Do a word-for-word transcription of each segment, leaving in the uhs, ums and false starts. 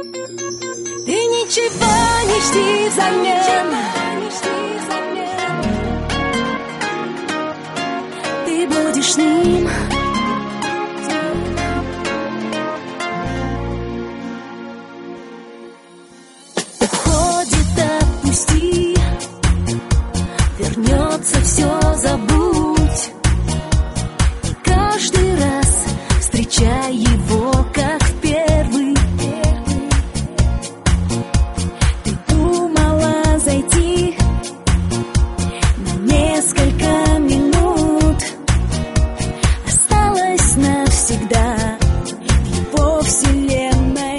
Ты ничего не жди взамен. Ты будешь с ним. Уходит, отпусти. Вернется, все забудь. И каждый раз встречай его, как в первый. Ты думала зайти на несколько минут, осталась навсегда в его вселенной.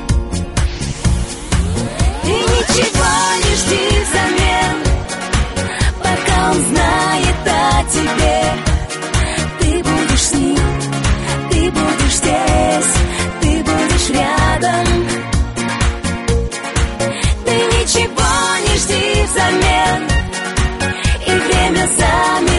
Ты ничего не жди взамен, пока он знает о тебе. Ты будешь с ним, ты будешь здесь, ты будешь рядом. Ты ничего не жди взамен, и время замер.